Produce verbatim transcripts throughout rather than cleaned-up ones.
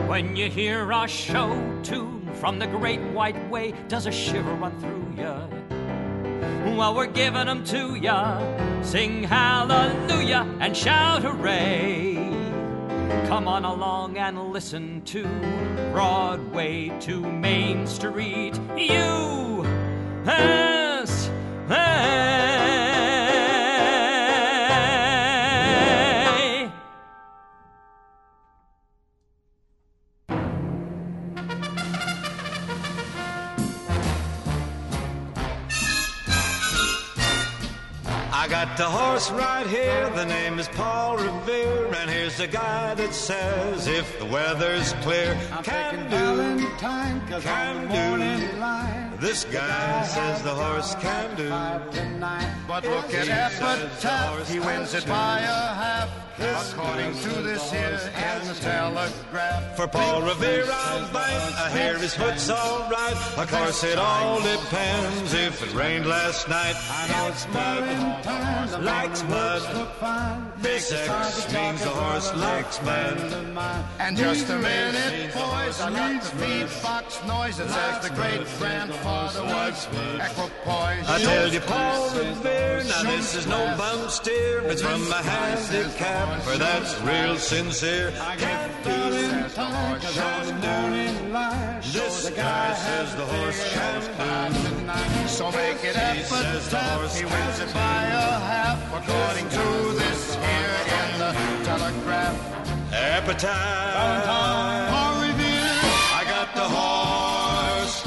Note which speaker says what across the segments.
Speaker 1: When you hear our show tune from the great white way, does a shiver run through ya? Well, we're giving them to ya. Sing hallelujah and shout hooray. Come on along and listen to Broadway to Main Street. U S A.
Speaker 2: I got the horse right here, the name is Paul Revere, and here's the guy that says if the weather's clear,
Speaker 3: I'm
Speaker 2: can do,
Speaker 3: Valentine, cause
Speaker 2: can
Speaker 3: on the morning
Speaker 2: do.
Speaker 3: line,
Speaker 2: This guy says the horse can do.
Speaker 3: But look at Epitaph, he wins it by a half, according to this here in the Telegraph.
Speaker 2: For Paul Revere I'll bite, I hear his foot's all right. Of course it all depends if it rained last night.
Speaker 3: I know it's Valentine,
Speaker 2: likes mud. This X means the horse likes mud.
Speaker 3: And just a minute, boys, I got the beatbox noise that says the great grandfather was equipoise.
Speaker 2: I tell you, Paul Revere, now this is no bum steer. It's from a handicap, for that's real sincere. Can do, can do. This guy says the horse can do.
Speaker 3: So make it Epitaph, he wins it by a half, according to this here in the Telegraph.
Speaker 2: Epitaph,
Speaker 3: Paul Revere,
Speaker 2: I got the horse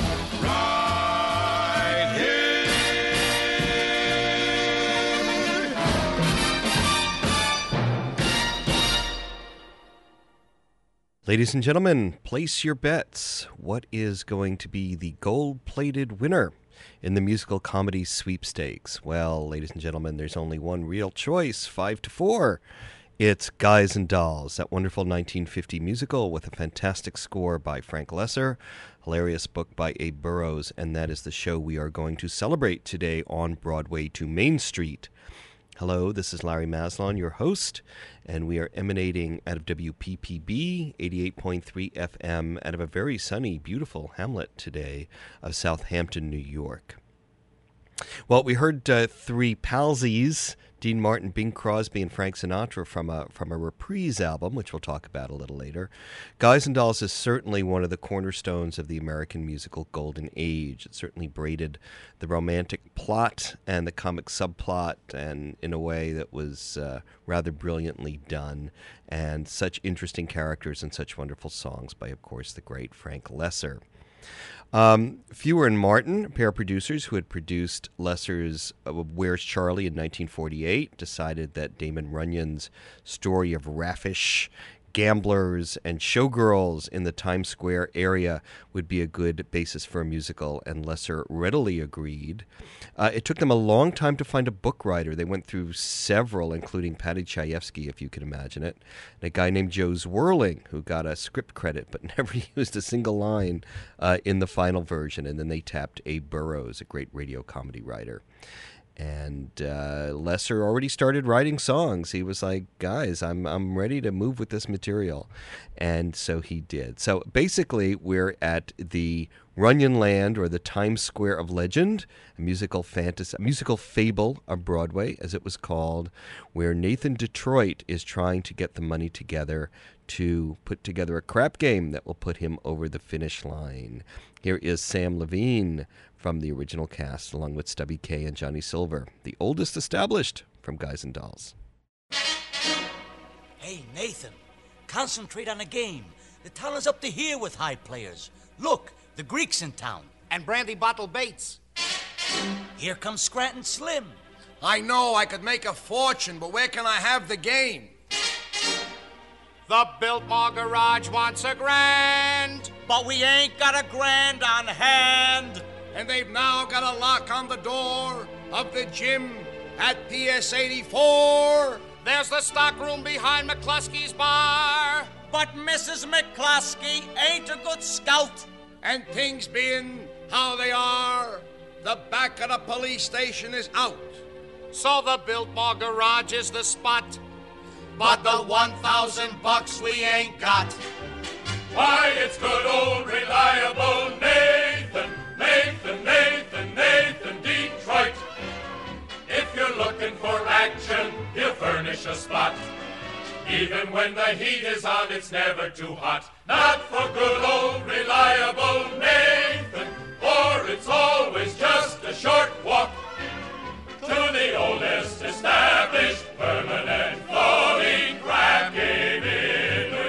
Speaker 2: right here.
Speaker 4: Ladies and gentlemen, place your bets. What is going to be the gold-plated winner in the musical comedy sweepstakes? Well, ladies and gentlemen, there's only one real choice, five to four. It's Guys and Dolls, that wonderful nineteen fifty musical with a fantastic score by Frank Lesser, hilarious book by Abe Burrows, and that is the show we are going to celebrate today on Broadway to Main Street. Hello, this is Larry Maslon, your host, and we are emanating out of W P P B eighty-eight point three F M out of a very sunny, beautiful hamlet today of Southampton, New York. Well, we heard uh, three palsies, Dean Martin, Bing Crosby, and Frank Sinatra from a from a Reprise album, which we'll talk about a little later. Guys and Dolls is certainly one of the cornerstones of the American musical golden age. It certainly braided the romantic plot and the comic subplot, and in a way that was uh, rather brilliantly done, and such interesting characters and such wonderful songs by, of course, the great Frank Lesser. Um, Fewer and Martin, a pair of producers who had produced Lesser's uh, Where's Charlie in nineteen forty-eight, decided that Damon Runyon's story of raffish gamblers and showgirls in the Times Square area would be a good basis for a musical, and Lesser readily agreed. Uh, it took them a long time to find a book writer. They went through several, including Paddy Chayefsky, if you can imagine it, and a guy named Joe Zwirling, who got a script credit but never used a single line uh, in the final version, and then they tapped Abe Burrows, a great radio comedy writer. And uh, Lesser already started writing songs. He was like, guys, I'm I'm ready to move with this material. And so he did. So basically, we're at the Runyon Land, or the Times Square of Legend, a musical fantasy, a musical fable of Broadway, as it was called, where Nathan Detroit is trying to get the money together to put together a crap game that will put him over the finish line. Here is Sam Levine from the original cast, along with Stubby Kaye and Johnny Silver, the oldest established from Guys and Dolls.
Speaker 5: Hey, Nathan, concentrate on the game. The town is up to here with high players. Look, the Greek's in town.
Speaker 6: And Brandy Bottle Bates.
Speaker 5: Here comes Scranton Slim.
Speaker 6: I know I could make a fortune, but where can I have the game? The Biltmore Garage wants a grand.
Speaker 5: But we ain't got a grand on hand.
Speaker 6: And they've now got a lock on the door of the gym at P S eighty-four. There's the stockroom behind McCluskey's bar.
Speaker 5: But Missus McCluskey ain't a good scout.
Speaker 6: And things being how they are, the back of the police station is out. So the Biltmore Garage is the spot. But the one thousand bucks we ain't got.
Speaker 2: Why, it's good old reliable Nathan, Nathan, Nathan, Nathan Detroit. If you're looking for action, he'll furnish a spot. Even when the heat is on, it's never too hot. Not for good old reliable Nathan, for it's always just a short walk to the oldest established permanent floating crab game in New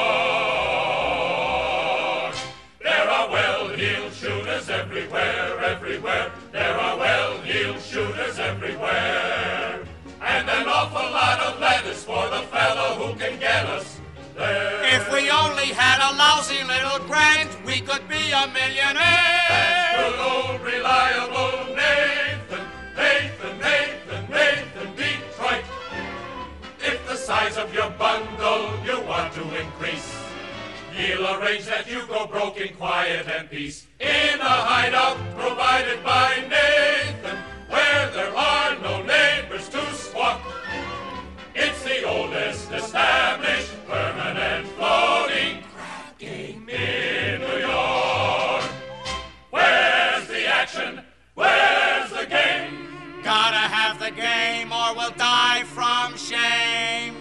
Speaker 2: York. There are well-heeled shooters everywhere, everywhere. There are well-heeled shooters everywhere. And an awful lot of lettuce for the fellow who can get us there.
Speaker 6: If we only had a lousy little grant, we could be a millionaire.
Speaker 2: That's good old reliable Nathan, Nathan, Nathan, Nathan Detroit. If the size of your bundle you want to increase, he'll arrange that you go broke in quiet and peace. In a hideout provided by Nathan, where there are no neighbors to squawk. It's the oldest established permanent floating crab game in New York. Where's the action? Where's the game?
Speaker 6: Gotta have the game or we'll die from shame.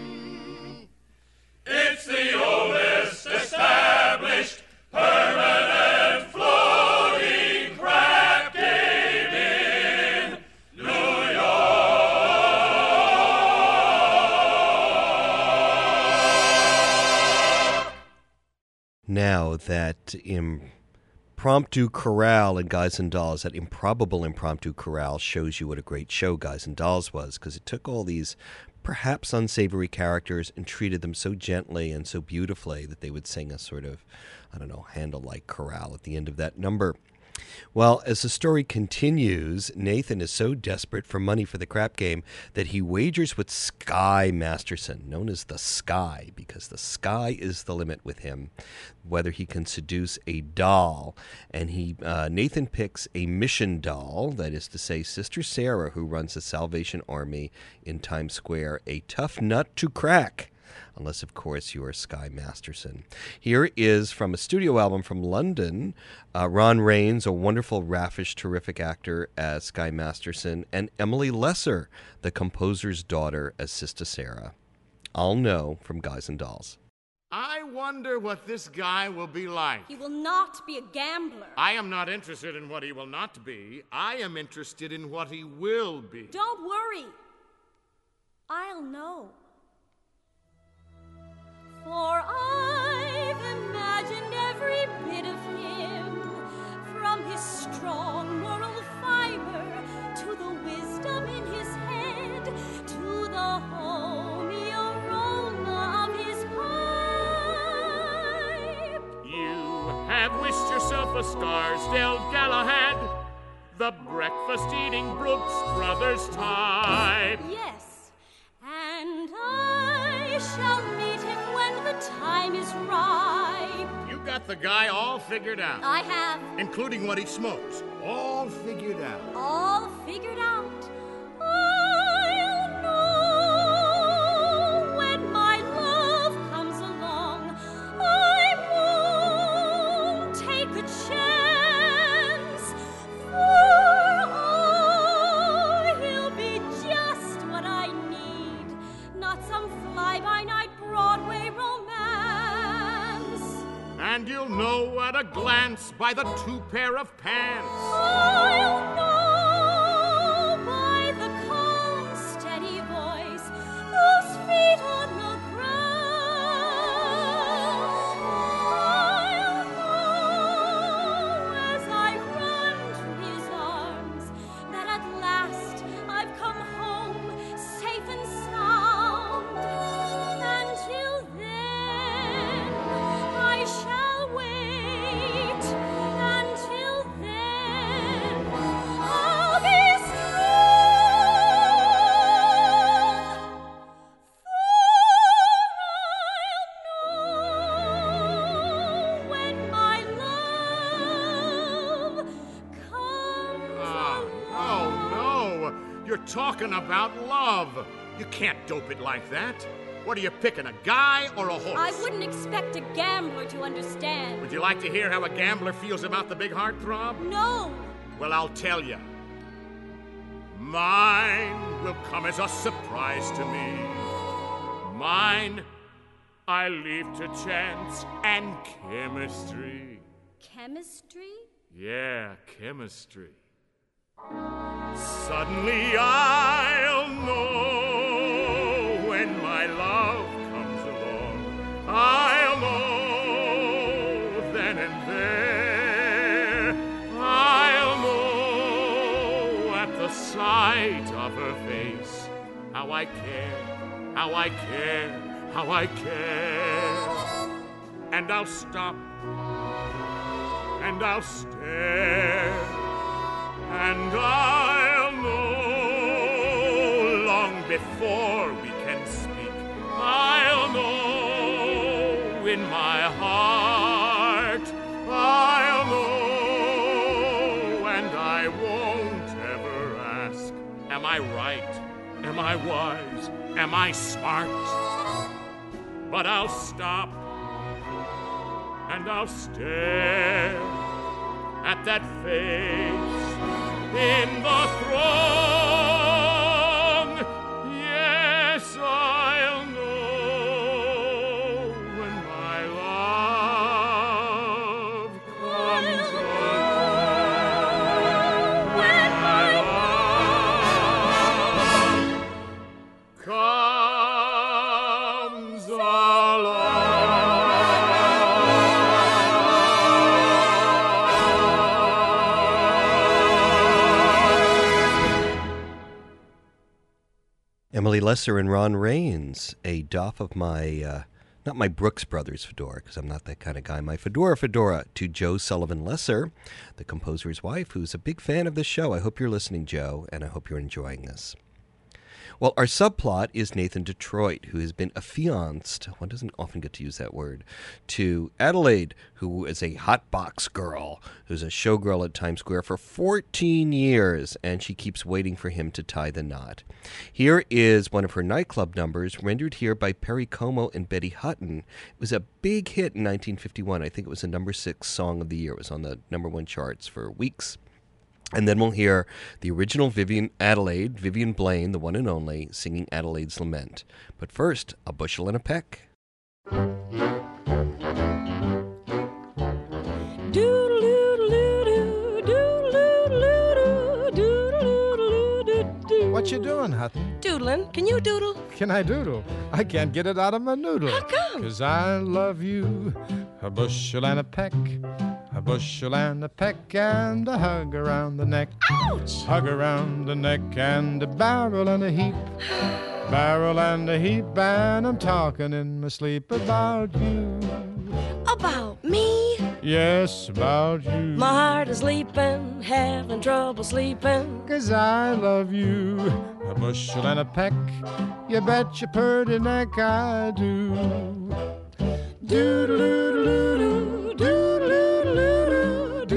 Speaker 2: It's the oldest established permanent floating crab game in New York.
Speaker 4: Now that impromptu chorale in Guys and Dolls, that improbable impromptu chorale, shows you what a great show Guys and Dolls was, because it took all these perhaps unsavory characters and treated them so gently and so beautifully that they would sing a sort of, I don't know, Handel-like chorale at the end of that number. Well, as the story continues, Nathan is so desperate for money for the crap game that he wagers with Sky Masterson, known as the Sky, because the sky is the limit with him, whether he can seduce a doll. And he uh, Nathan picks a mission doll, that is to say Sister Sarah, who runs the Salvation Army in Times Square, a tough nut to crack. Unless, of course, you are Sky Masterson. Here is from a studio album from London, uh, Ron Raines, a wonderful, raffish, terrific actor as Sky Masterson, and Emily Lesser, the composer's daughter, as Sister Sarah. I'll Know from Guys and Dolls.
Speaker 3: I wonder what this guy will be like.
Speaker 7: He will not be a gambler.
Speaker 3: I am not interested in what he will not be. I am interested in what he will be.
Speaker 7: Don't worry. I'll know. For I've imagined every bit of him, from his strong moral fiber to the wisdom in his head, to the homey aroma of his pipe.
Speaker 8: You have wished yourself a Scarsdale Galahad, the breakfast-eating Brooks Brothers type.
Speaker 7: Yes, and I shall meet him when the time is ripe.
Speaker 3: You got the guy all figured out.
Speaker 7: I have
Speaker 3: Including what he smokes. All figured out.
Speaker 7: all figured out. I'll know when my love comes along. I won't take a chance, for oh, he'll be just what I need, not some fly-by-night Broadway romance.
Speaker 3: And you'll know at a glance by the two pair of pants.
Speaker 7: I'll know by the calm, steady voice, those feet on the ground. I'll know as I run to his arms that at last I've come home safe and sound. Until then, I shall wait. Until then, I'll be strong. For I'll know when my love comes
Speaker 3: Ah, oh, no. You're talking about love. You can't dope it like that.
Speaker 8: What are you picking, a guy or a horse?
Speaker 7: I wouldn't expect a gambler to understand.
Speaker 8: Would you like to hear how a gambler feels about the big heartthrob?
Speaker 7: No.
Speaker 8: Well, I'll tell you. Mine will come as a surprise to me. Mine, I leave to chance and chemistry.
Speaker 7: Chemistry?
Speaker 8: Yeah, chemistry. Suddenly I'll know when my love comes along. I'll know then and there. I'll know at the sight of her face how I care, how I care, how I care. And I'll stop and I'll stare, and I'll know long before we can speak. I'll know in my heart. I'll know, and I won't ever ask, am I right? Am I wise? Am I smart? But I'll stop and I'll stare at that face in the throng. Yes, I'll know when my love comes along. When my love comes along.
Speaker 4: Emily Lesser and Ron Rains, a doff of my, uh, not my Brooks Brothers fedora, because I'm not that kind of guy, my fedora fedora to Joe Sullivan Lesser, the composer's wife, who's a big fan of this show. I hope you're listening, Joe, and I hope you're enjoying this. Well, our subplot is Nathan Detroit, who has been affianced, one doesn't often get to use that word, to Adelaide, who is a hot box girl, who's a showgirl at Times Square for fourteen years, and she keeps waiting for him to tie the knot. Here is one of her nightclub numbers, rendered here by Perry Como and Betty Hutton. It was a big hit in nineteen fifty-one. I think it was the number six song of the year. It was on the number one charts for weeks. And then we'll hear the original Vivian Adelaide, Vivian Blaine, the one and only, singing Adelaide's Lament. But first, A Bushel and a Peck.
Speaker 9: What you doing, Hutton?
Speaker 10: Doodling. Can you doodle?
Speaker 9: Can I doodle? I can't get it out of my noodle.
Speaker 10: How come?
Speaker 9: 'Cause I love you, a bushel and a peck, a bushel and a peck, and a hug around the neck.
Speaker 10: Ouch!
Speaker 9: Hug around the neck, and a barrel and a heap, barrel and a heap, and I'm talking in my sleep about you.
Speaker 10: About me?
Speaker 9: Yes, about you.
Speaker 10: My heart is leaping, having trouble sleeping.
Speaker 9: 'Cause I love you, a bushel and a peck, you bet your purty neck I do. Doodle-doodle-doodle, doodle-doodle-doodle,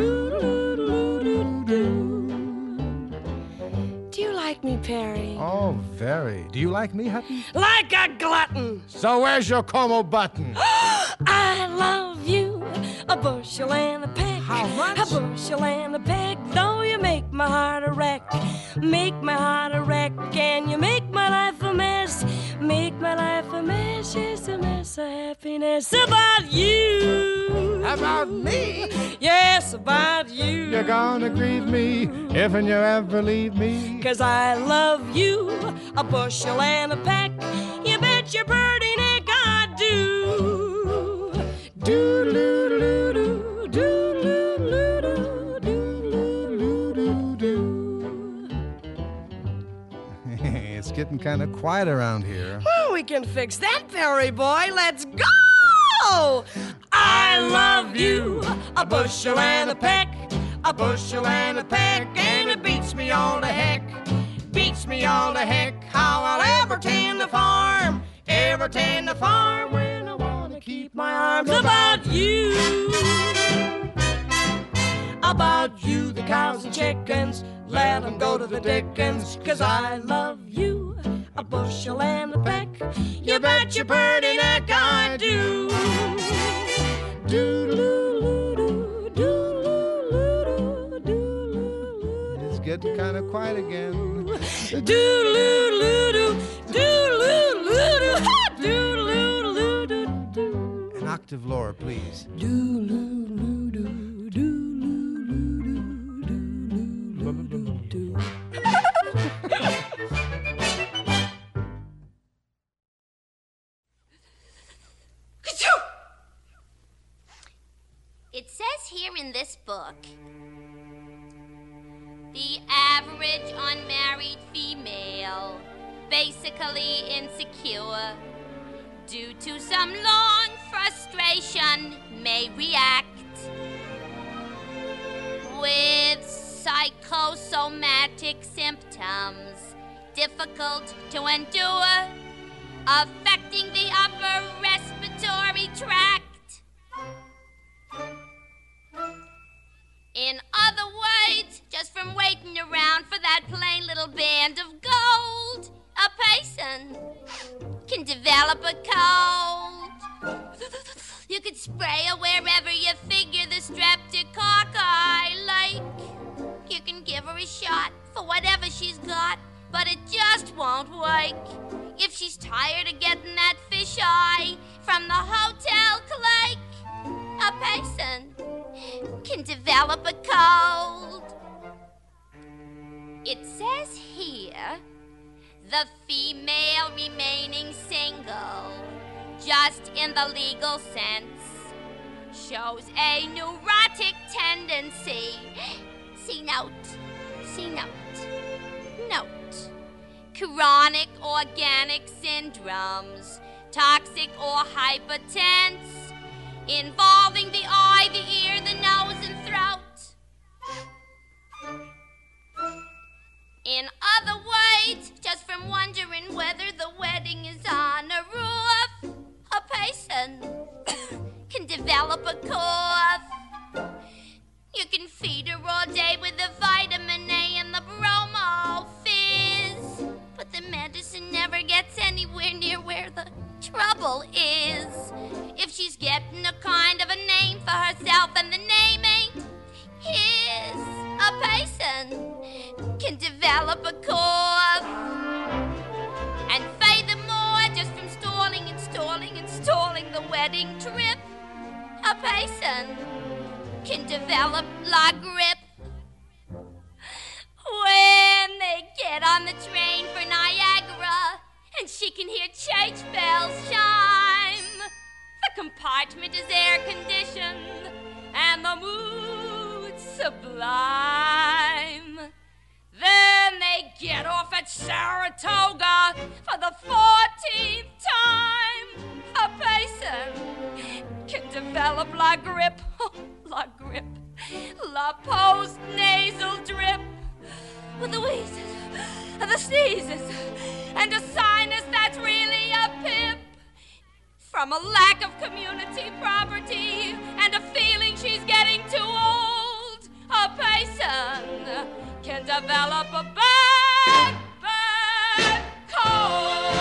Speaker 9: doodle-doodle-doodle.
Speaker 10: Do you like me, Perry?
Speaker 9: Oh, very. Do you like me, Hutton?
Speaker 10: Like a glutton.
Speaker 9: So where's your Como button?
Speaker 10: I love you, a bushel and a peck.
Speaker 9: How much?
Speaker 10: A bushel and a peck, though you make my heart a wreck. Make my heart a wreck, and you make my life a mess. Make my life a mess, yes, a mess of happiness. About you.
Speaker 9: About me?
Speaker 10: Yes, about you.
Speaker 9: You're gonna grieve me if and you ever leave me.
Speaker 10: 'Cause I love you, a bushel and a peck. You bet your birdie neck I do.
Speaker 9: Doodle-doodle-doo, doodle-doodle-doo, doodle-doodle-doo. It's getting kind of quiet around here.
Speaker 10: Well, we can fix that, Perry boy. Let's go! I love you, a bushel and a peck, a bushel and a peck, and it beats me all to heck, beats me all to heck, how I'll ever tend the farm, ever tend the farm when I want to keep my arms about you. About you, the cows and chickens, let them go to the dickens, 'cause I love you, a bushel and a peck. You bet your pretty neck I do. Do-loo-loo-doo, do-loo-loo-doo, do-loo-loo-doo.
Speaker 9: It's getting kind of quiet again.
Speaker 10: Do-loo-loo-doo, do-loo-loo-doo, ha, do-loo-loo-doo-doo.
Speaker 9: An octave lower, please.
Speaker 10: Do-loo-loo-doo, do-loo-loo-doo-doo-doo.
Speaker 11: It says here in this book, the average unmarried female, basically insecure, due to some long frustration, may react with psychosomatic symptoms difficult to endure, affecting the upper respiratory tract. In other words, just from waiting around for that plain little band of gold, a person can develop a cold. You could spray her wherever you figure the streptococci like. You can give her a shot for whatever she's got, but it just won't work. If she's tired of getting that fish eye from the hotel clerk, a person can develop a cold. It says here, the female remaining single, just in the legal sense, shows a neurotic tendency. See note, see note, note. Chronic organic syndromes, toxic or hypertense, involving the eye, the ear, the nose, and throat. In other words, just from wondering whether the wedding is on a roof, a person can develop a cough. You can feed her all day with the vitamin A and the bromo fizz, but the medicine never gets anywhere near where the trouble is. If she's getting a kind of a name for herself and the name ain't his, a person can develop a cough. And furthermore, just from stalling and stalling and stalling the wedding trip, a person can develop la grippe. When they get on the train for Niagara and she can hear church bells chime, the compartment is air-conditioned and the mood sublime. Then they get off at Saratoga for the fourteenth time. A person can develop la grippe, la grippe, la post-nasal drip, with the wheezes, and the sneezes, and a sinus that's really a pip. From a lack of community property and a feeling she's getting too old, a person can develop a bad, bad cold.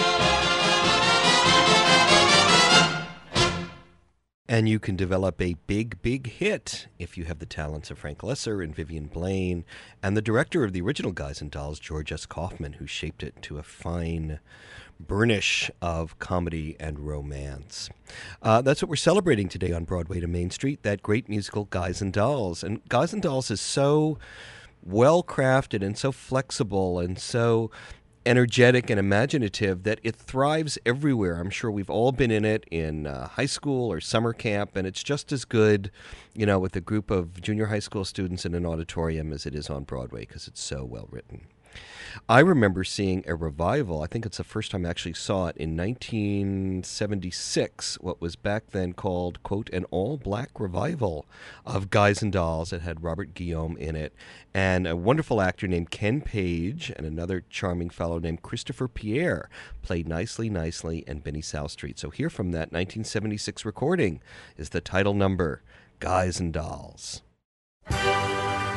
Speaker 4: And you can develop a big, big hit if you have the talents of Frank Lesser and Vivian Blaine and the director of the original Guys and Dolls, George S. Kaufman, who shaped it to a fine burnish of comedy and romance. Uh, that's what we're celebrating today on Broadway to Main Street, that great musical Guys and Dolls. And Guys and Dolls is so well-crafted and so flexible and so energetic and imaginative that it thrives everywhere. I'm sure we've all been in it in uh, high school or summer camp, and it's just as good, you know, with a group of junior high school students in an auditorium as it is on Broadway because it's so well written. I remember seeing a revival. I think it's the first time I actually saw it in nineteen seventy-six, what was back then called, quote, an all-black revival of Guys and Dolls. It had Robert Guillaume in it and a wonderful actor named Ken Page and another charming fellow named Christopher Pierre played Nicely Nicely and Benny South Street. So here from that nineteen seventy-six recording is the title number, Guys and Dolls.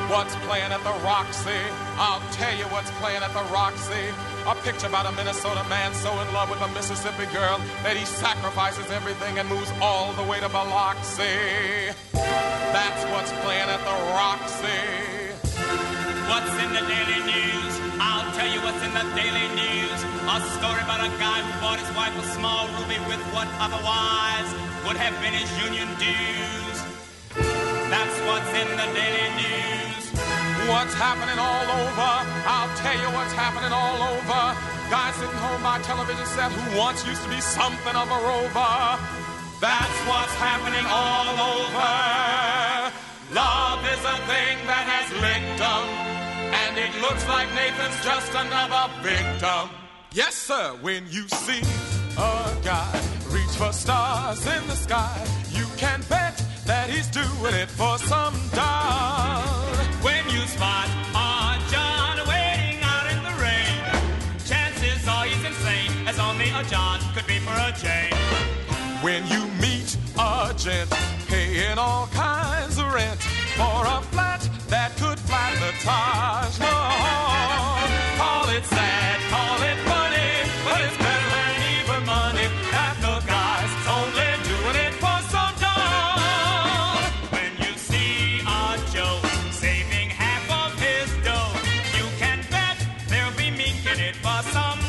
Speaker 12: what's playing at the Roxy. I'll tell you what's playing at the Roxy. A picture about a Minnesota man so in love with a Mississippi girl that he sacrifices everything and moves all the way to Biloxi. That's what's playing at the Roxy.
Speaker 13: What's in the Daily News? I'll tell you what's in the Daily News. A story about a guy who bought his wife a small ruby with what otherwise would have been his union dues. That's what's in the Daily News.
Speaker 12: What's happening all over? I'll tell you what's happening all over. Guy sitting home by television set who once used to be something of a rover. That's what's happening all over. Love is a thing that has licked 'em, and it looks like Nathan's just another victim. Yes, sir, when you see a guy reach for stars in the sky, you can bet that he's doing it for some doll.
Speaker 13: When you spot a John waiting out in the rain, chances are he's insane, as only a John could be for a Jane.
Speaker 12: When you meet a gent paying all kinds of rent for a flat that could flat the Taj Mahal, call it sad, call it funny, but it's better than even money that the guy's only doing it for some doll.
Speaker 13: When you see a Joe saving half of his dough, you can bet they'll be minking it for some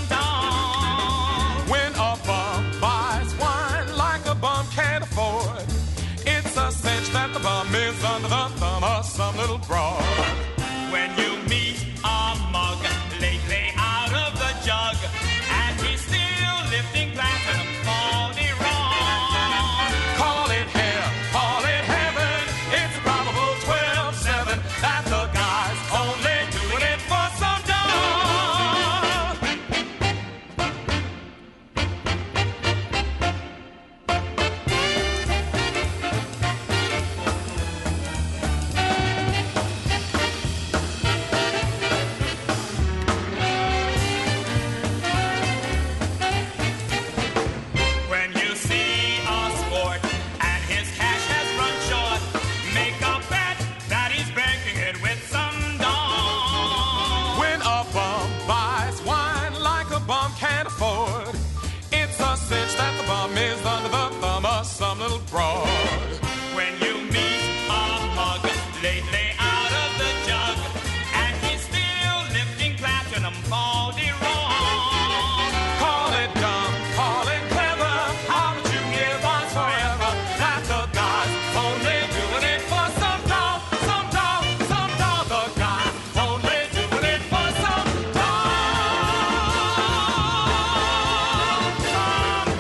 Speaker 13: doll.
Speaker 12: When a bum buys wine like a bum can't afford, it's a cinch that the bum is under the thumb of some little broad.
Speaker 13: When you meet a mug lately out of the jug, and he's still lifting platinum all day wrong,
Speaker 12: call it hell, call it heaven, it's probable twelve seven that the guy's only doing it for some dough.
Speaker 13: when you see a sport and his cash has run short, make a bet that he's breaking it with some doll.
Speaker 12: When a bum buys wine like a bum can't afford, it's a cinch that the bum is under the thumb of some little broad.
Speaker 13: When you meet a mug lately out of the jug, and he's still lifting platinum all day wrong,
Speaker 12: Call it dumb, call it clever, how would you give us forever that the guy's only doing it for some doll, some doll, some doll, the guy's only doing it for some doll, some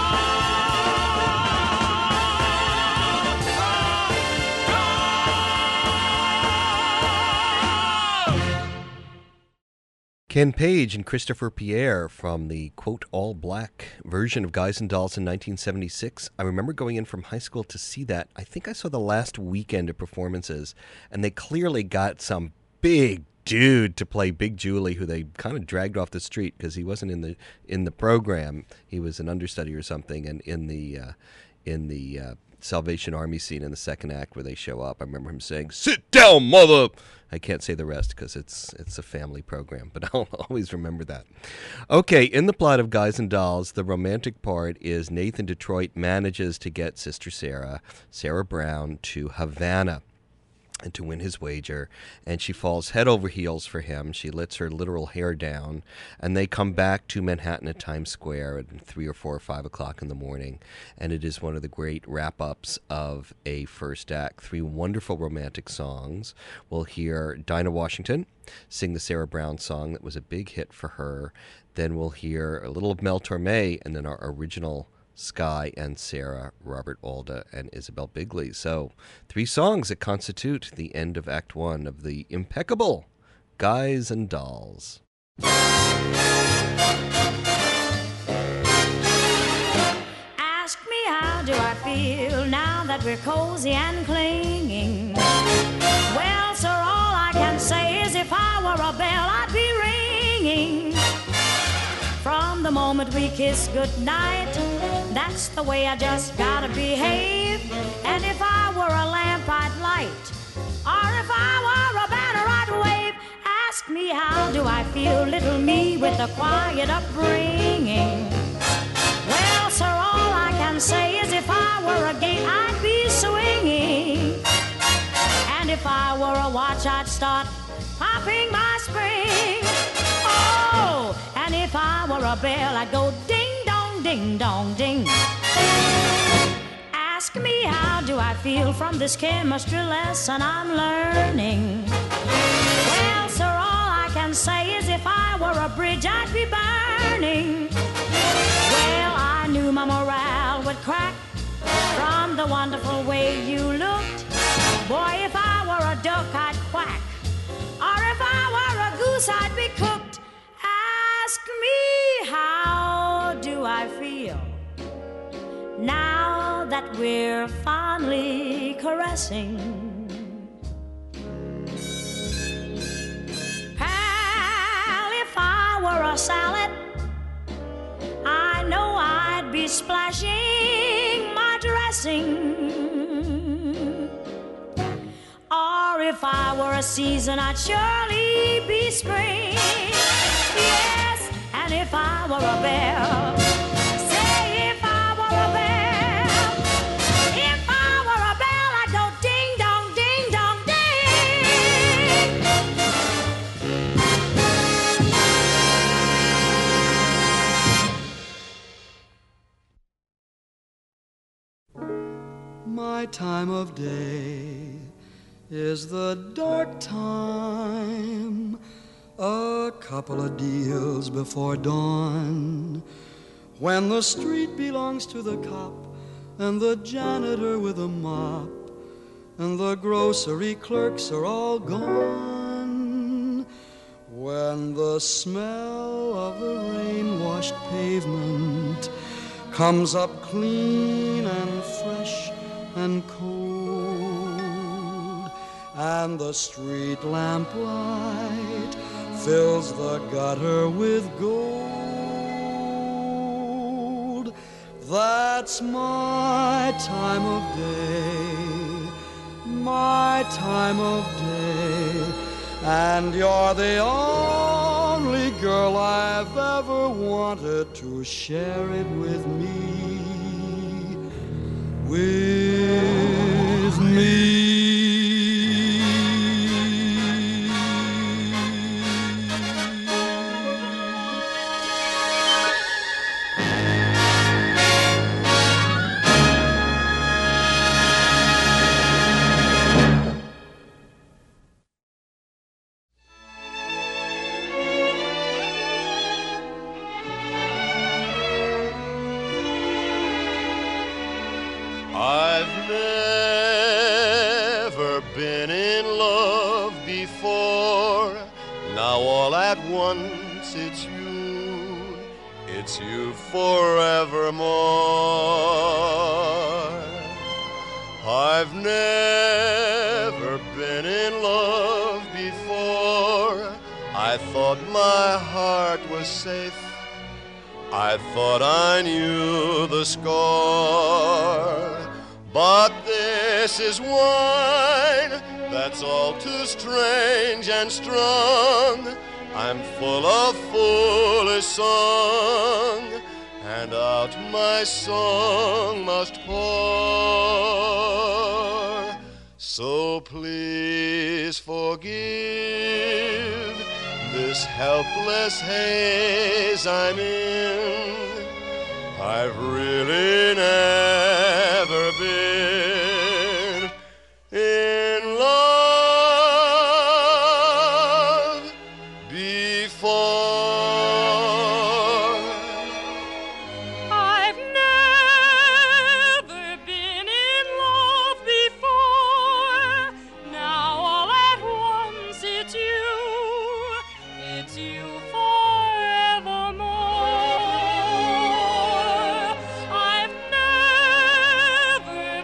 Speaker 4: Ken Page and Christopher Pierre from the, quote, all-black version of Guys and Dolls in nineteen seventy-six. I remember going in from high school to see that. I think I saw the last weekend of performances, and they clearly got some big dude to play Big Julie, who they kind of dragged off the street because he wasn't in the in the program. He was an understudy or something, and in the uh, in the uh, Salvation Army scene in the second act where they show up, I remember him saying, "Sit down, mother." I can't say the rest because it's it's a family program, but I'll always remember that. Okay, in the plot of Guys and Dolls, the romantic part is Nathan Detroit manages to get Sister Sarah, Sarah Brown, to Havana and to win his wager, and she falls head over heels for him. She lets her literal hair down, and they come back to Manhattan at Times Square at three or four or five o'clock in the morning, and it is one of the great wrap-ups of a first act. Three wonderful romantic songs. We'll hear Dinah Washington sing the Sarah Brown song that was a big hit for her. Then we'll hear a little of Mel Torme, and then our original Sky and Sarah, Robert Alda, and Isabel Bigley. So, three songs that constitute the end of Act One of the impeccable Guys and Dolls.
Speaker 14: Ask me how do I feel now that we're cozy and clinging. Well, sir, all I can say is if I were a bell, I'd be ringing. From the moment we kiss goodnight, that's the way I just gotta behave. And if I were a lamp, I'd light. Or if I were a bell, Ask me how do I feel, little me with a quiet upbringing. Well, sir, all I can say is if I were a gate, I'd be swinging. And if I were a watch, I'd start popping my spring. Oh, and if I were a bell, I'd go ding-dong, ding-dong, ding. Ask me how do I feel from this chemistry lesson I'm learning. Well, sir, all I can say is if I were a bridge, I'd be burning. Well, I knew my morale would crack from the wonderful way you looked. Boy, if I were a duck, I'd quack. Or if I were a goose, I'd be cooked. Ask me how do I feel now that we're fondly caressing. Pal, if I were a salad, I know I'd be splashing my dressing. Or if I were a season, I'd surely be spring. Yes, and if I were a bell, say if I were a bell, if I were a bell, I'd go ding-dong, ding-dong,
Speaker 15: ding. My time of day is the dark time, a couple of deals before dawn, when the street belongs to the cop and the janitor with a mop, and the grocery clerks are all gone, when the smell of the rain-washed pavement comes up clean and fresh and cold, and the street lamp light fills the gutter with gold. That's my time of day, my time of day, and you're the only girl I've ever wanted to share it with me, with me.
Speaker 2: I've never been in love before. Now all at once it's you, it's you forevermore. I've never been in love before. I thought my heart was safe, I thought I knew the score. But this is wine that's all too strange and strong. I'm full of foolish song, and out my song must pour. So please forgive this helpless haze I'm in. I've really never been in love before.
Speaker 10: I've never been in love before. Now all at once it's you, it's you forevermore. I've never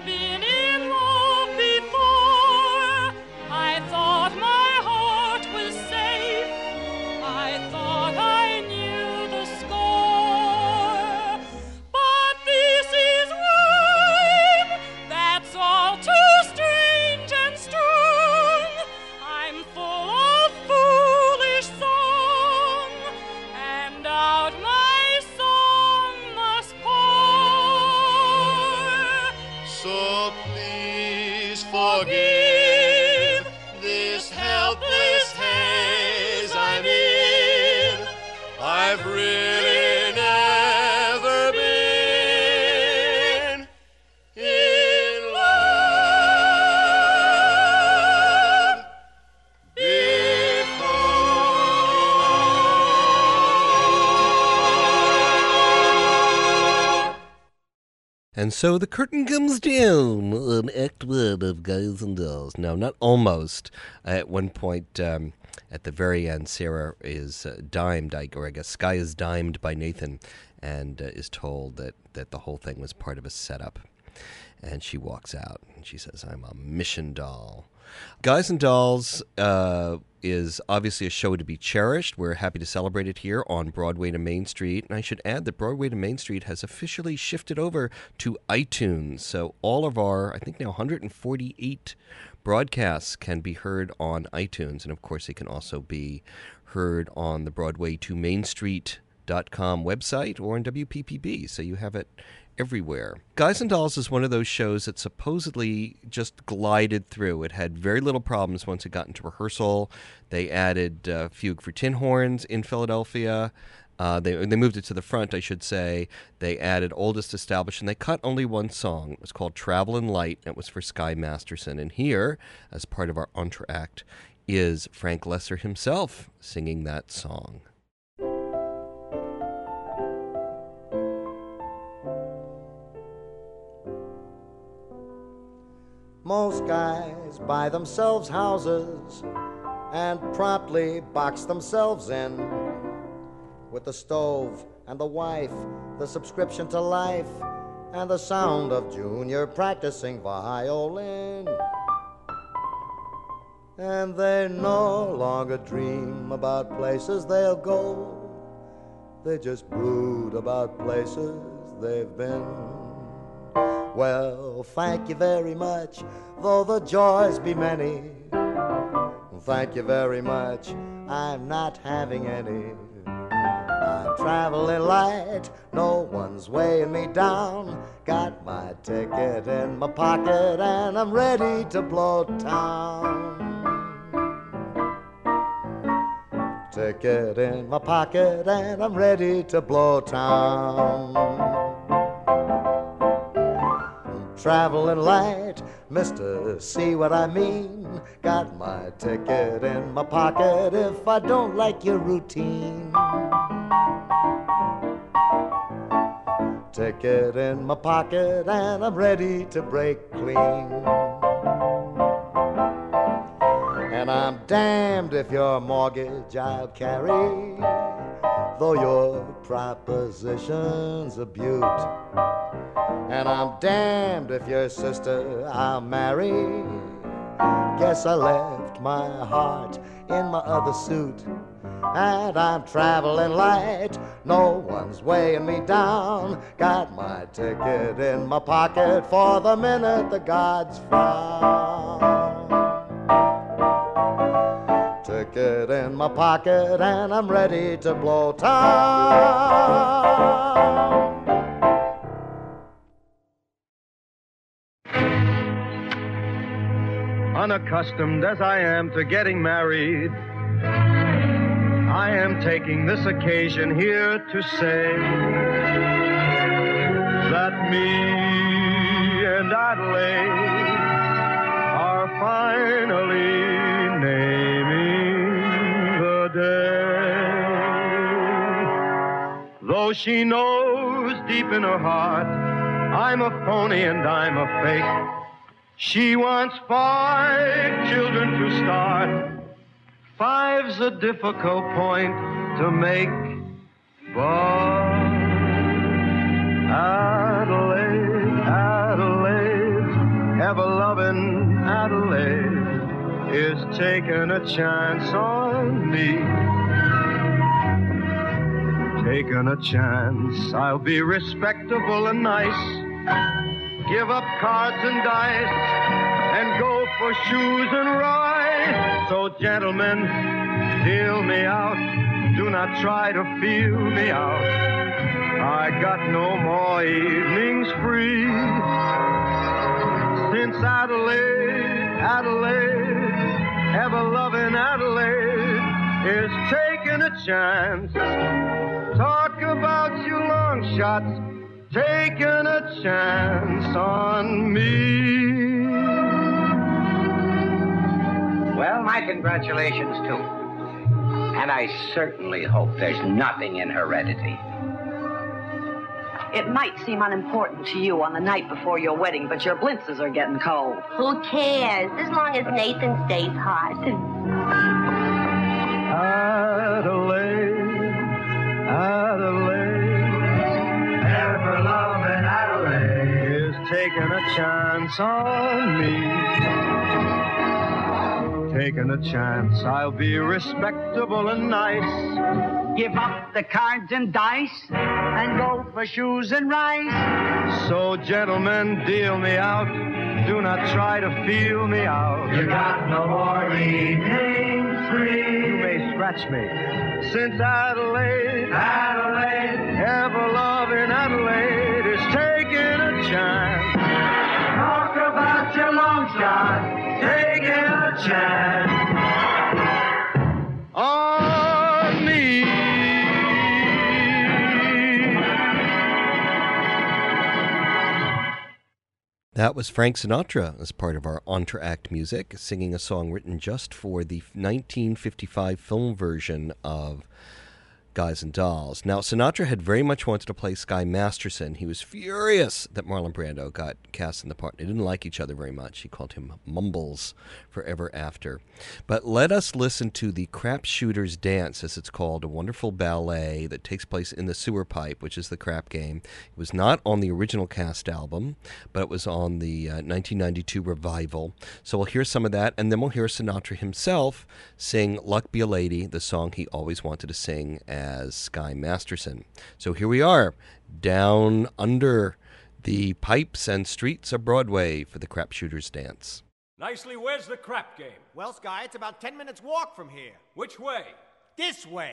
Speaker 2: Oh, please forgive this helpless haze I'm in. I've really never been in love before.
Speaker 4: And so the curtain comes down on Act One of Guys and Dolls. No, not almost. Uh, at one point, um, at the very end, Sarah is uh, dimed, I, or I guess Sky is dimed by Nathan, and uh, is told that, that the whole thing was part of a setup. And she walks out, and she says, I'm a mission doll. Guys and Dolls uh, is obviously a show to be cherished. We're happy to celebrate it here on Broadway to Main Street. And I should add that Broadway to Main Street has officially shifted over to iTunes. So all of our, I think now one hundred forty-eight broadcasts can be heard on iTunes. And of course, they can also be heard on the Broadway to Main Street dot com website or on W P P B. So you have it everywhere. Guys and Dolls is one of those shows that supposedly just glided through. It had very little problems once it got into rehearsal. They added uh, Fugue for Tin Horns in Philadelphia. Uh, they they moved it to the front, I should say. They added Oldest Established, and they cut only one song. It was called Travelin' Light, and it was for Sky Masterson. And here, as part of our entr'acte, is Frank Lesser himself singing that song.
Speaker 16: Most guys buy themselves houses and promptly box themselves in with the stove and the wife, the subscription to life, and the sound of Junior practicing violin. And they no longer dream about places they'll go. They just brood about places they've been. Well, thank you very much, though the joys be many. Thank you very much, I'm not having any. I'm traveling light, no one's weighing me down. Got my ticket in my pocket and I'm ready to blow town. Ticket in my pocket and I'm ready to blow town. Traveling light, mister, see what I mean? Got my ticket in my pocket if I don't like your routine. Ticket in my pocket and I'm ready to break clean. And I'm damned if your mortgage I'll carry, though your proposition's a beaut. And I'm damned if your sister I'll marry. Guess I left my heart in my other suit. And I'm traveling light, no one's weighing me down. Got my ticket in my pocket for the minute the gods frown. Ticket in my pocket and I'm ready to blow town.
Speaker 17: Unaccustomed as I am to getting married, I am taking this occasion here to say that me and Adelaide are finally naming the day. Though she knows deep in her heart I'm a phony and I'm a fake, she wants five children to start. Five's a difficult point to make, but Adelaide, Adelaide, ever-loving Adelaide is taking a chance on me. Taking a chance, I'll be respectable and nice. Give up cards and dice and go for shoes and rye. So gentlemen, deal me out. Do not try to feel me out. I got no more evenings free. Adelaide, Adelaide, ever-loving Adelaide is taking a chance. Talk about you long shots, taking a chance on me.
Speaker 18: Well, my congratulations, too. And I certainly hope there's nothing in heredity.
Speaker 19: It might seem unimportant to you on the night before your wedding, but your blintzes are getting cold.
Speaker 11: Who cares, as long as Nathan stays hot.
Speaker 17: Adelaide, Adelaide, ever-loving Adelaide is taking a chance on me. Taking a chance, I'll be respectable and nice.
Speaker 18: Give up the cards and dice and go for shoes and rice.
Speaker 17: So, gentlemen, deal me out. Do not try to feel me out.
Speaker 18: You got no more evenings free.
Speaker 17: You may scratch me. Since Adelaide, Adelaide, ever-loving Adelaide is taking a chance.
Speaker 18: Talk about your long shot, taking a chance
Speaker 17: on me.
Speaker 4: That was Frank Sinatra as part of our Entr'acte music, singing a song written just for the nineteen fifty-five film version of Guys and Dolls. Now, Sinatra had very much wanted to play Sky Masterson. He was furious that Marlon Brando got cast in the part. They didn't like each other very much. He called him Mumbles forever after. But let us listen to the Crap Shooter's Dance, as it's called, a wonderful ballet that takes place in the sewer pipe, which is the crap game. It was not on the original cast album, but it was on the uh, nineteen ninety-two revival. So we'll hear some of that, and then we'll hear Sinatra himself sing Luck Be a Lady, the song he always wanted to sing as Sky Masterson. So here we are, down under the pipes and streets of Broadway for the Crap Shooter's Dance.
Speaker 20: Nicely, where's the crap game?
Speaker 21: Well, Sky, it's about ten minutes walk from here.
Speaker 20: Which way?
Speaker 21: This way.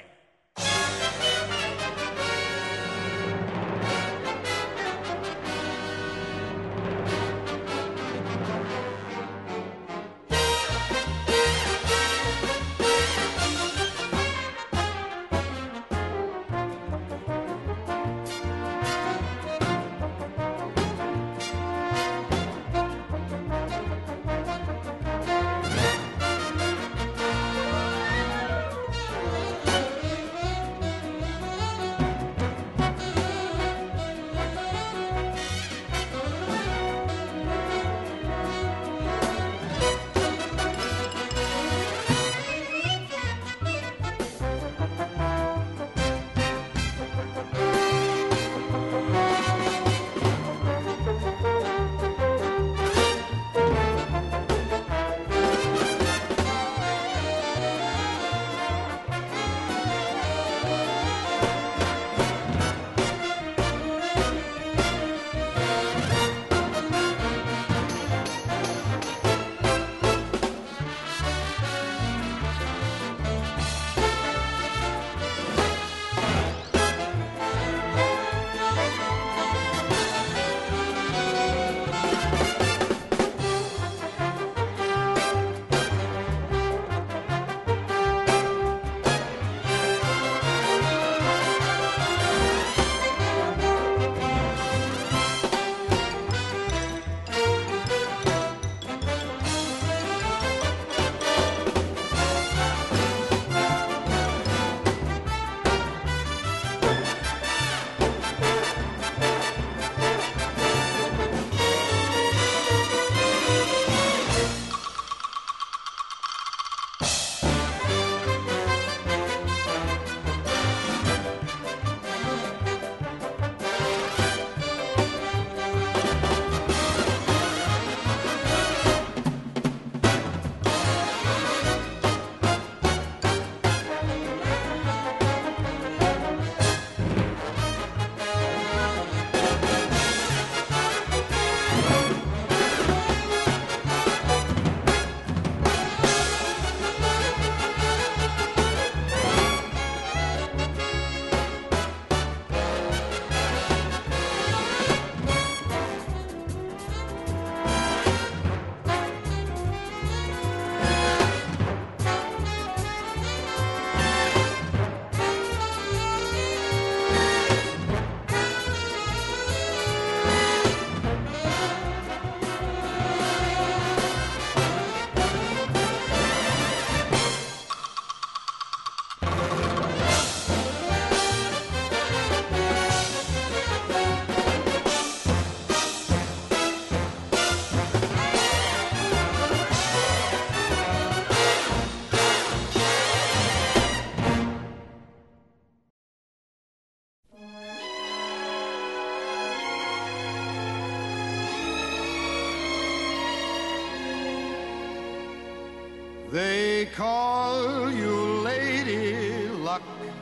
Speaker 3: They call you Lady Luck,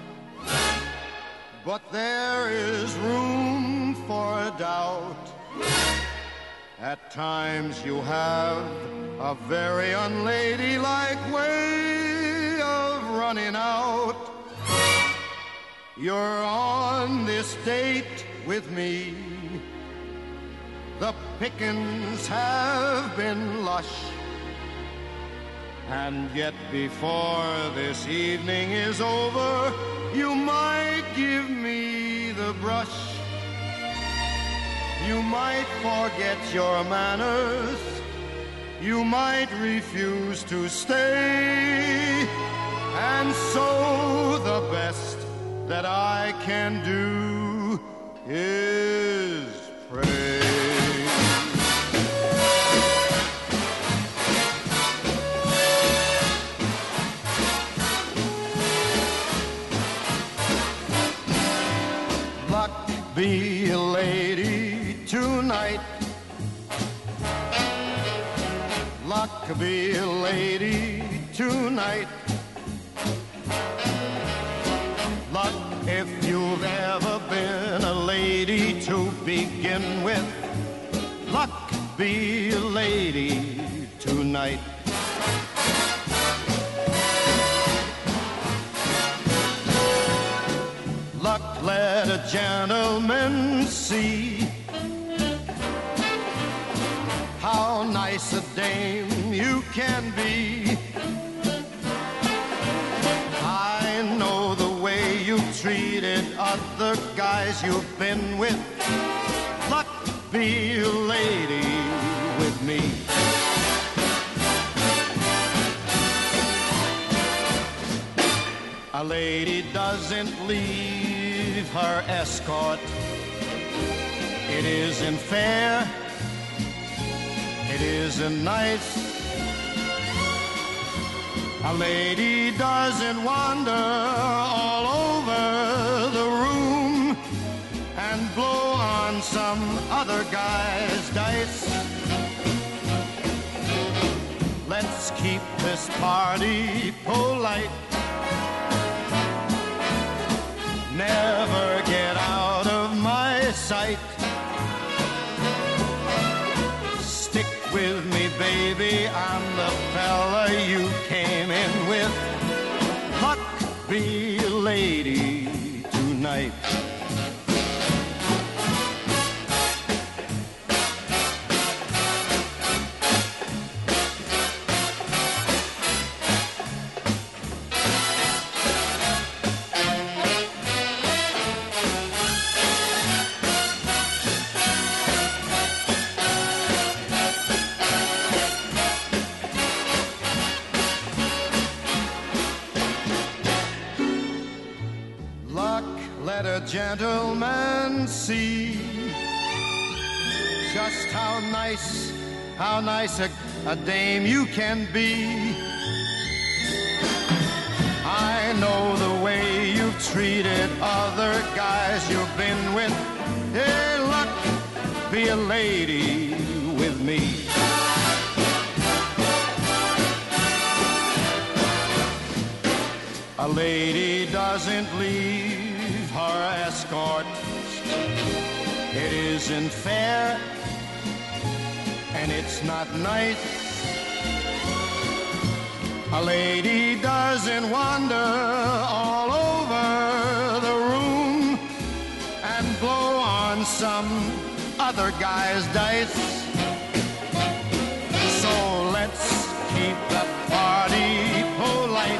Speaker 3: but there is room for doubt. At times you have a very unladylike way of running out. You're on this date with me. The pickings have been lush. And yet before this evening is over, you might give me the brush. You might forget your manners. You might refuse to stay. And so the best that I can do is pray. Be a lady tonight. Luck, be a lady tonight. Luck, if you've ever been a lady to begin with. Luck, be a lady tonight. Luck, let a gentleman see how nice a dame you can be. I know the way you've treated other guys you've been with. Luck, be a lady with me. A lady doesn't leave her escort. It isn't fair. It isn't nice. A lady doesn't wander all over the room and blow on some other guy's dice. Let's keep this party polite. Never get out of my sight. Stick with me, baby, I'm the fella you came in with. Luck, be a lady tonight. Let a gentleman see just how nice, how nice a, a dame you can be. I know the way you've treated other guys you've been with. Hey, luck, be a lady with me. A lady doesn't leave her escort. It isn't fair, and it's not nice. A lady doesn't wander all over the room and blow on some other guy's dice. So let's keep the party polite.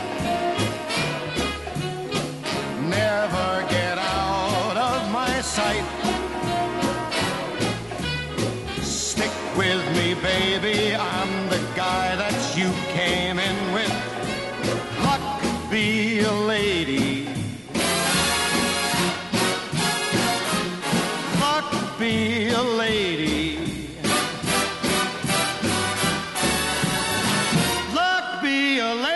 Speaker 3: Never get out of my sight. Stick with me, baby, I'm the guy that you came in with. Luck, be a lady. Luck, be a lady. Luck, be a lady.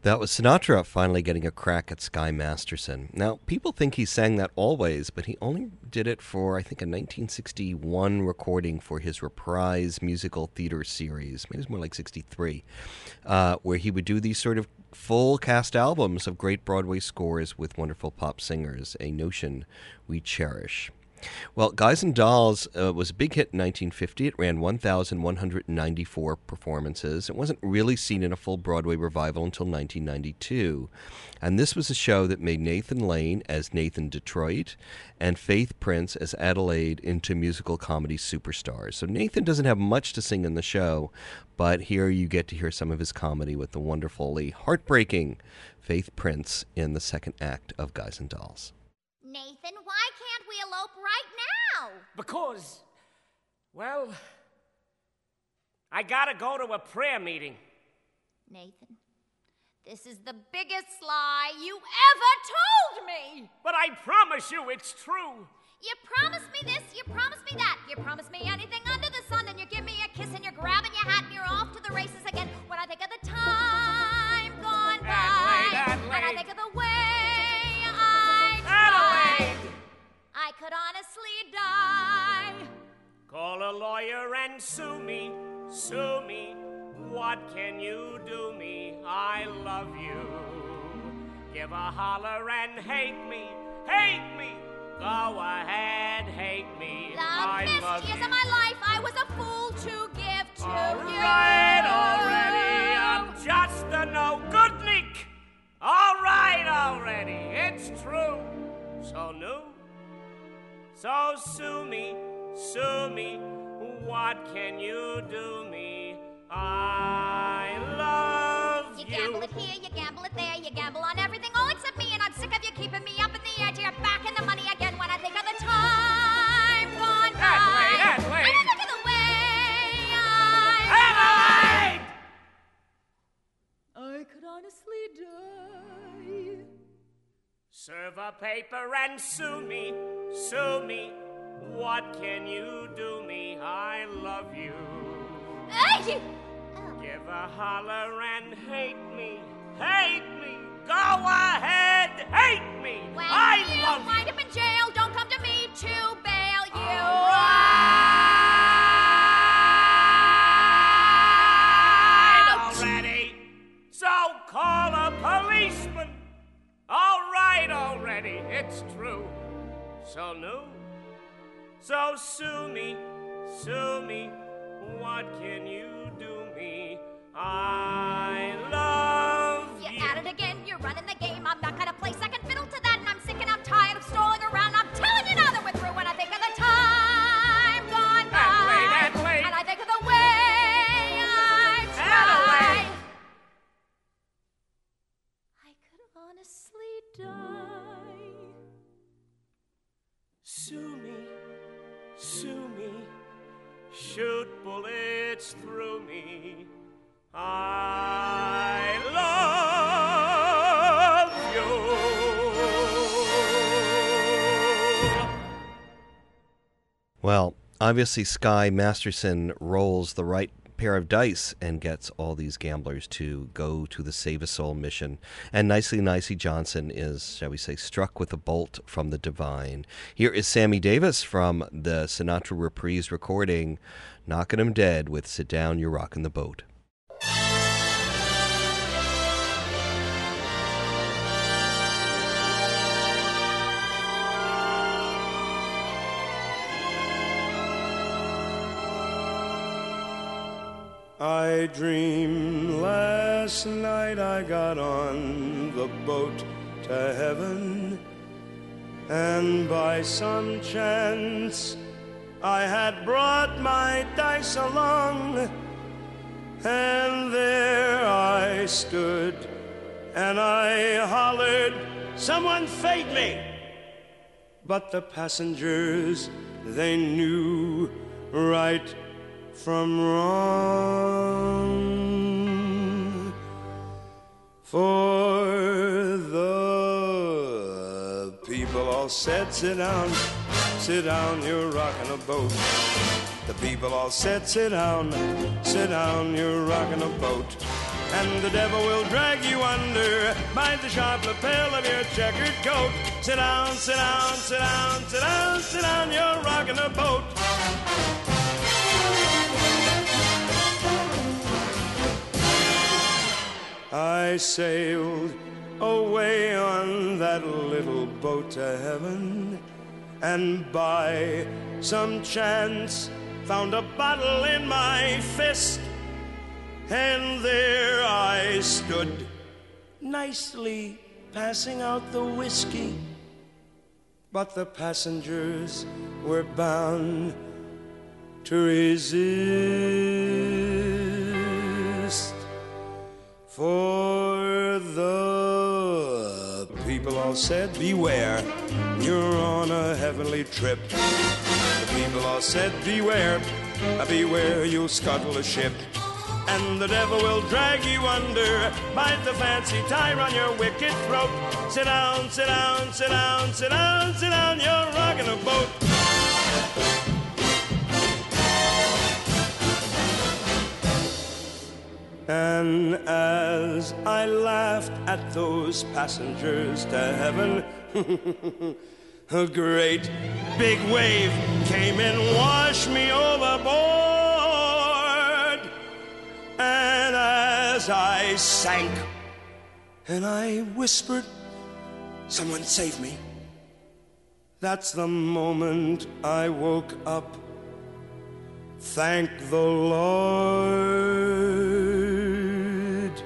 Speaker 4: That was Sinatra finally getting a crack at Sky Masterson. Now, people think he sang that always, but he only did it for, I think, a nineteen sixty-one recording for his Reprise musical theater series. Maybe it was more like sixty-three, uh, where he would do these sort of full cast albums of great Broadway scores with wonderful pop singers, a notion we cherish. Well, Guys and Dolls uh, was a big hit in nineteen fifty. It ran one thousand one hundred ninety-four performances. It wasn't really seen in a full Broadway revival until nineteen ninety-two. And this was a show that made Nathan Lane as Nathan Detroit and Faith Prince as Adelaide into musical comedy superstars. So Nathan doesn't have much to sing in the show, but here you get to hear some of his comedy with the wonderfully heartbreaking Faith Prince in the second act of Guys and Dolls.
Speaker 11: Nathan, why can't we elope right now?
Speaker 1: Because, well, I gotta go to a prayer meeting.
Speaker 11: Nathan, this is the biggest lie you ever told me!
Speaker 1: But I promise you it's true.
Speaker 11: You promise me this, you promise me that, you promise me anything under the sun, and you give me a kiss, and you're grabbing your hat, and you're off to the races again. When I think of the time gone by,
Speaker 1: Adelaide, Adelaide.
Speaker 11: and I think of the way I
Speaker 1: Adelaide!
Speaker 11: I could honestly die.
Speaker 1: Call a lawyer and sue me, sue me. What can you do me? I love you. Give a holler and hate me, hate me. Go ahead, hate me.
Speaker 11: The
Speaker 1: I
Speaker 11: best
Speaker 1: love
Speaker 11: years
Speaker 1: you.
Speaker 11: of my life I was a fool to give to
Speaker 1: All
Speaker 11: you.
Speaker 1: right, already. I'm just a no good Nick. All right, already. It's true. So new. So sue me, sue me. What can you do me? I love
Speaker 11: You
Speaker 1: you.
Speaker 11: gamble it here, you gamble it there, you gamble on everything all except me, and I'm sick of you keeping me up in the air till you're back in the money again when I think of the time gone by.
Speaker 1: Adelaide, Adelaide.
Speaker 11: And I think of the way I
Speaker 1: Adelaide!
Speaker 11: I could honestly die.
Speaker 1: Serve a paper and sue me, sue me. What can you do me? I love you.
Speaker 11: Hey, you.
Speaker 1: Give a holler and hate me, hate me. Go ahead, hate me.
Speaker 11: When
Speaker 1: I
Speaker 11: you
Speaker 1: love
Speaker 11: wind up in jail, don't come to me to bail you.
Speaker 1: All right, already. So call a policeman. All right, already. It's true. So new. So sue me, sue me. What can you do me? I love you.
Speaker 11: You're at it again, you're running the game. I'm not gonna play second fiddle to that, and I'm sick and I'm tired of strolling around. I'm telling you now that we're through when I think of the time gone by.
Speaker 1: Adelaide, Adelaide.
Speaker 11: And I think of the way I tried.
Speaker 1: Adelaide.
Speaker 11: I could honestly die.
Speaker 1: Sue me, sue me. Shoot bullets through me. I love you.
Speaker 4: Well, obviously Sky Masterson rolls the right pair of dice and gets all these gamblers to go to the Save a Soul mission. And Nicely Nicey Johnson is, shall we say, struck with a bolt from the divine. Here is Sammy Davis from the Sinatra Reprise recording, knocking 'em dead with Sit Down, You're Rockin' the Boat.
Speaker 22: I dreamed last night I got on the boat to heaven, and by some chance I had brought my dice along, and there I stood and I hollered, "Someone fade me!" But the passengers, they knew right from wrong, for the people all said, "Sit down, sit down, you're rocking a boat." The people all said, "Sit down, sit down, you're rocking a boat." and the devil will drag you under by the sharp lapel of your checkered coat. Sit down, sit down, sit down, sit down, sit down, you're rocking a boat. I sailed away on that little boat to heaven, and by some chance found a bottle in my fist, and there I stood, nicely passing out the whiskey. But the passengers were bound to resist, for the people all said, beware, you're on a heavenly trip. The people all said, beware, beware, you'll scuttle a ship, and the devil will drag you under, bite the fancy tie on your wicked throat. Sit down, sit down, sit down, sit down, sit down, you're rocking a boat. And as I laughed at those passengers to heaven, a great big wave came and washed me overboard. And as I sank and I whispered, someone save me, that's the moment I woke up. Thank the Lord.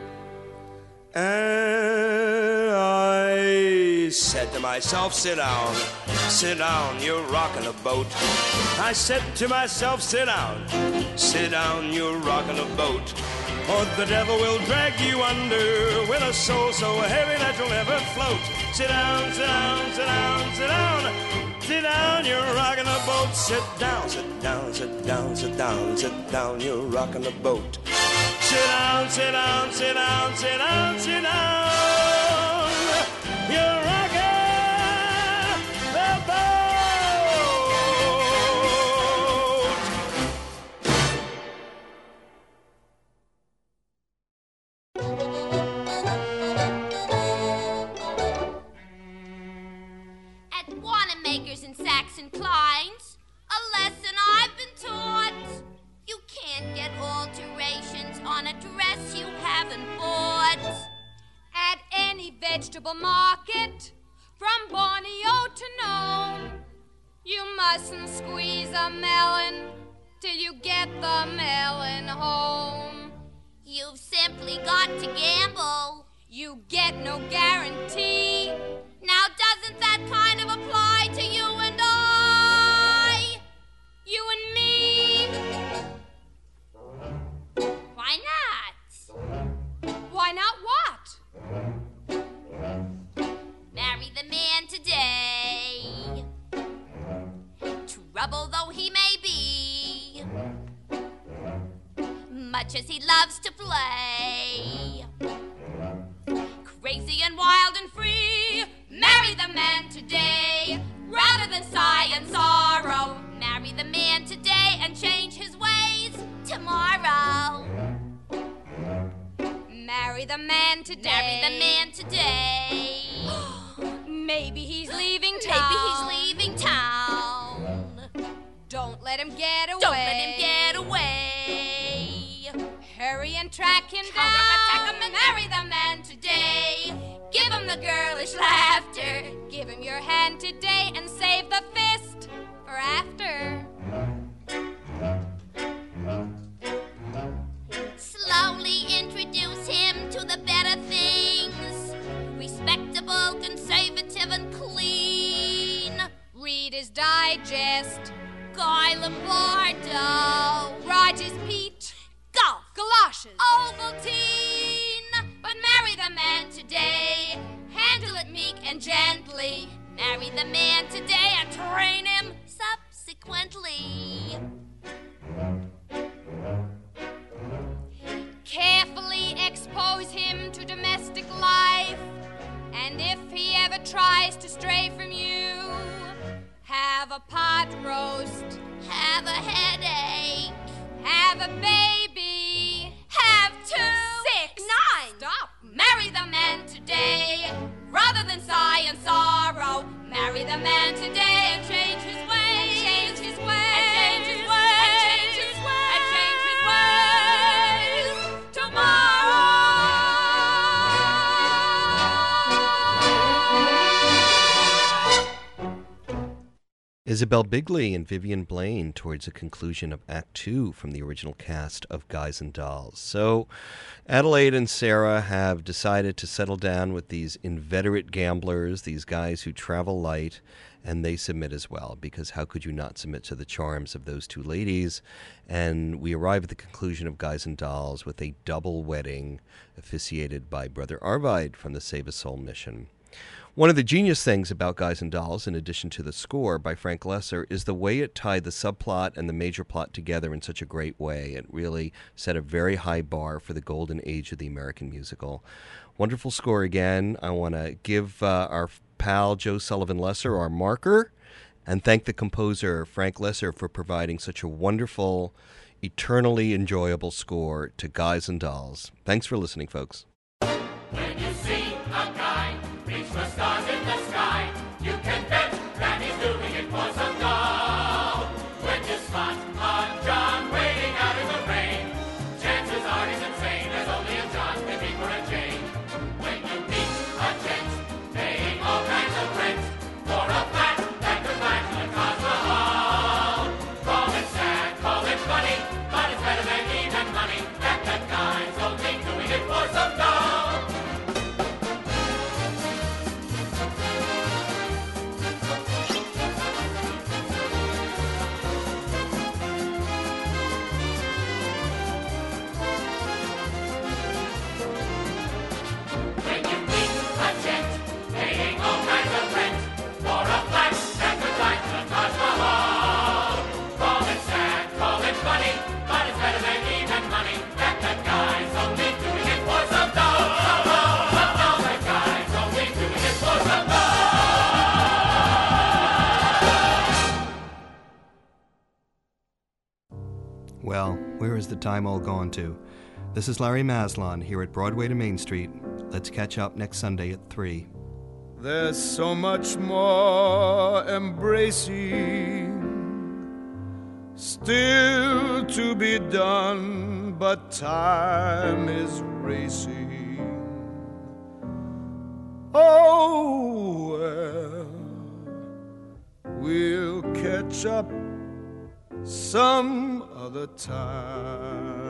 Speaker 22: And I said to myself, sit down, sit down, you're rocking a boat. I said to myself, sit down, sit down, you're rocking a boat. Or the devil will drag you under with a soul so heavy that you'll never float. Sit down, sit down, sit down, sit down. Sit down, you're rocking a boat. Sit down, sit down, sit down, sit down, sit down, you're rocking a boat. Sit down, sit down, sit down, sit down, sit down. You're rocking the boat.
Speaker 11: At Wanamaker's in Saxon Klein's, a lesson I've been taught. You can't get alterations on a dress you haven't bought.
Speaker 5: At any vegetable market, from Borneo to Nome, you mustn't squeeze a melon till you get the melon home.
Speaker 11: You've simply got to gamble.
Speaker 5: You get no guarantee.
Speaker 11: Now doesn't that kind of apply to you and I?
Speaker 5: You and me?
Speaker 11: Why not?
Speaker 5: Why not what?
Speaker 11: Marry the man today, trouble though he may be, much as he loves to play, crazy and wild and free. Marry the man today, rather than sigh and sorrow. Marry the man today and change his ways tomorrow.
Speaker 5: Marry the man today.
Speaker 11: Marry the man today.
Speaker 5: Maybe he's leaving town.
Speaker 11: Maybe he's leaving town.
Speaker 5: Don't let him get away.
Speaker 11: Don't let him get away.
Speaker 5: Hurry and track him down.
Speaker 11: Counterattack him and marry the man today. Give him the girlish laughter.
Speaker 5: Give him your hand today and save the fist for after.
Speaker 11: Slowly introduce him to the better things. Respectable, conservative, and clean.
Speaker 5: Reader's Digest.
Speaker 11: Guy Lombardo.
Speaker 5: Rogers Peach.
Speaker 11: Golf.
Speaker 5: Galoshes.
Speaker 11: Ovaltine. But marry the man today. Handle it meek and gently. Marry the man today and train him subsequently.
Speaker 5: Carefully expose him to domestic life. And if he ever tries to stray from you, have a pot roast.
Speaker 11: Have a headache.
Speaker 5: Have a baby.
Speaker 11: Have two.
Speaker 5: Six.
Speaker 4: Isabel Bigley and Vivian Blaine towards the conclusion of Act Two from the original cast of Guys and Dolls. So Adelaide and Sarah have decided to settle down with these inveterate gamblers, these guys who travel light, and they submit as well, because how could you not submit to the charms of those two ladies? And we arrive at the conclusion of Guys and Dolls with a double wedding officiated by Brother Arvide from the Save a Soul mission. One of the genius things about Guys and Dolls, in addition to the score by Frank Loesser, is the way it tied the subplot and the major plot together in such a great way. It really set a very high bar for the golden age of the American musical. Wonderful score again. I want to give uh, our pal Joe Sullivan Loesser our marker and thank the composer Frank Loesser for providing such a wonderful, eternally enjoyable score to Guys and Dolls. Thanks for listening, folks.
Speaker 6: When you see a guy reach for stars in the sky, you can bet that he's doing it for some dough. When you spot a John waiting out in the rain, chances are he's insane, as only a John can be for a Jane. When you meet a gent paying all kinds of rent for a flat that could buy to the Taj Mahal, call it sad, call it funny, but it's better than even money. That that guy's only doing it for some dough.
Speaker 7: Well, where is the time all gone to? This is Larry Maslon here at Broadway to Main Street. Let's catch up next Sunday at three.
Speaker 3: There's so much more embracing still to be done, but time is racing. Oh, well, we'll catch up some other time.